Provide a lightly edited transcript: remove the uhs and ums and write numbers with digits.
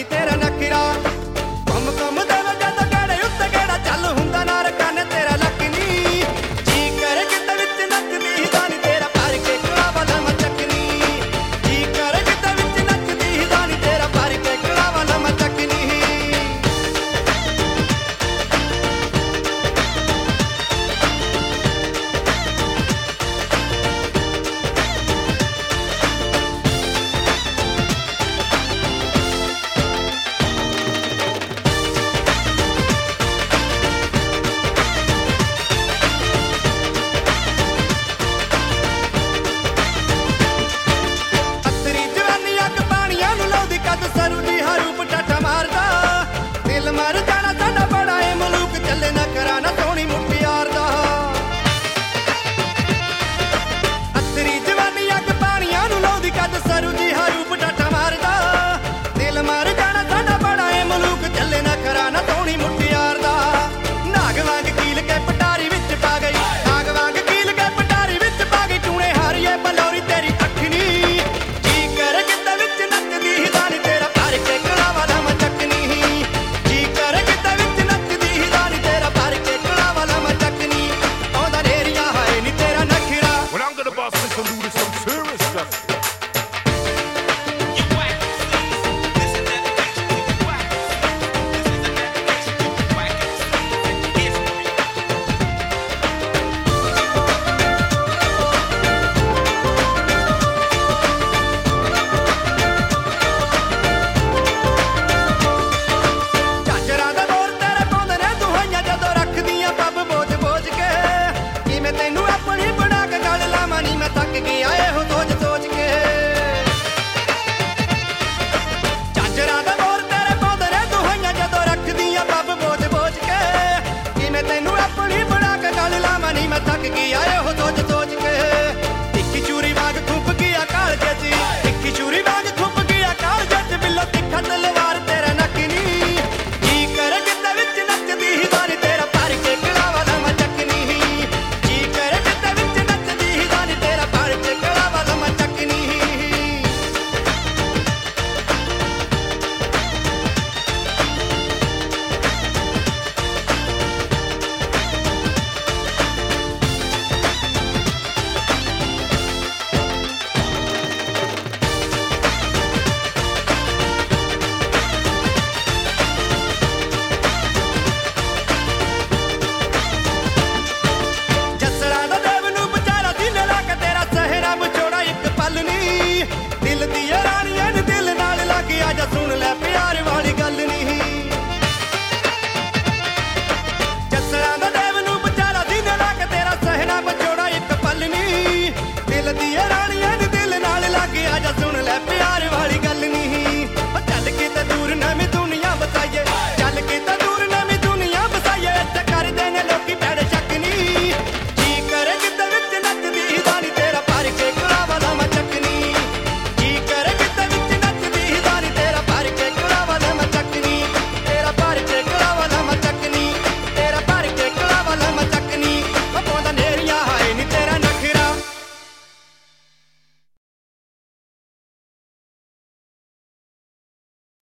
ਨੀ ਤੇਰਾ ਨਖਰਾ ਕੰਮ ਕੰਮ ਦੇਵੇ ਜਦੋਂ ਗੇੜੇ ਉੱਤੇ ਗੇੜਾ ਚੱਲ ਹੁੰਦਾ ਨਾ ਰਕਾਨੇ ਤੇਰਾ ਲੱਕ ਨੀ ਜੀ ਕਰ ਕਿਤੇ ਵਿੱਚ ਨੱਚਦੀ ਦਾ ਨੀ ਤੇਰਾ ਭਰ ਕੇ ਕੜਾ ਵਾਲਾ ਮਚਕਨੀ ਜੀ ਕਰ ਕਿਤੇ ਵਿੱਚ ਨੱਚਦੀ ਦਾ ਨੀ ਤੇਰਾ ਭਰ ਕੇ ਕੜਾ ਵਾਲਾ ਮਚਕਨੀ ਸਰੂ ਦੀ ਹਰੂਪ ਟਾਟਾ ਮਾਰਦਾ ਦਿਲ ਮਰ ਜਾਣਾ ਸਾਡਾ ਬੜਾ ਏ ਮਲੂਕ ਚੱਲੇ ਨਾ ਕਰਾ ਨਾ ਸੋਹਣੀ ਮੁਟਿਆਰ ਦਾ ਅਤਰੀ ਜਵਾਨੀ ਅੱਗ ਪਾਣੀਆਂ ਨੂੰ ਲਾਉਂਦੀ ਕੱਦ ਸਰੂ ਦੀ ਹਰੂਪ ਟਾਟਾ ਮਾਰਦਾ ਦਿਲ ਮਰ ਜਾਣਾ ਸਾਡਾ ਬੜਾ ਏ ਮਲੂਕ ਚੱਲੇ ਨਾ ਕਰਾ ਨਾ ਸੋਹਣੀ ਮੁਟਿਆਰ ਦਾ ਨਾਗ ਵਾਂਗ ਕੀਲ ਕੇ ਪਟਾਰੀ ਵਿੱਚ ਪਾ ਗਈ ਨਾਗ ਵਾਂਗ ਕੀਲ ਕੇ ਪਟਾਰੀ ਵਿੱਚ ਪਾ ਗਈ ਟੂਣੇ ਹਾਰੀਏ ਬਲੌਰੀ ਤੇਰੀ ਅੱਖ ਨੀ ਜੀ ਕਰ ਕਿਤੇ ਵਿੱਚ ਨੱਚਦੀ ਦਾਨੀ ਤੇਰਾ ਭਰ ਕੇ ਕੜਾ ਵਾਲਾ ਮਚਕਨੀ ਜੀ ਕਰ ਕਿਤੇ ਵਿੱਚ ਨੱਚਦੀ ਦਾਨੀ ਤੇਰਾ ਭਰ ਕੇ ਕੜਾ ਵਾਲਾ ਮਚਕਨੀ ਆਉਂਦਾ ਨੇਰੀਆਂ ਹਾਏ ਨੀ ਤੇਰਾ ਨਖਰਾ When I'm gonna bust this and do this some serious stuff. ਝਾਂਜਰਾਂ ਦੇ ਬੋਰ ਤੇਰੇ ਪਾਉਂਦੇ ਨੇ ਦੁਹਾਈਆਂ ਜਦੋਂ ਰੱਖਦੀਆਂ ਪੱਬ ਬੋਝ ਬੋਝ ਕੇ ਕਿਵੇਂ ਤੈਨੂੰ ਆਪਣੀ ਬਣਾ ਕੇ ਗੱਲ ਲਾਵਾਂ ਨੀ ਮੈਂ ਥੱਕ ਗਿਆ ਇਹੋ ਸੋਚ ਸੋਚ ਕੇ ਝਾਂਜਰਾਂ ਦੇ ਬੋਰ ਤੇਰੇ ਪਾਉਂਦੇ ਨੇ ਦੁਹਾਈਆਂ ਜਦੋਂ ਰੱਖਦੀਆਂ ਪੱਬ ਬੋਝ ਬੋਝ ਕੇ ਕਿਵੇਂ ਤੈਨੂੰ ਆਪਣੀ ਬਣਾ ਕੇ ਗੱਲ ਲਾਵਾਂ ਨੀ ਮੈਂ ਥੱਕ ਗਿਆ ਇਹੋ ਸੋਚ ਸੋਚ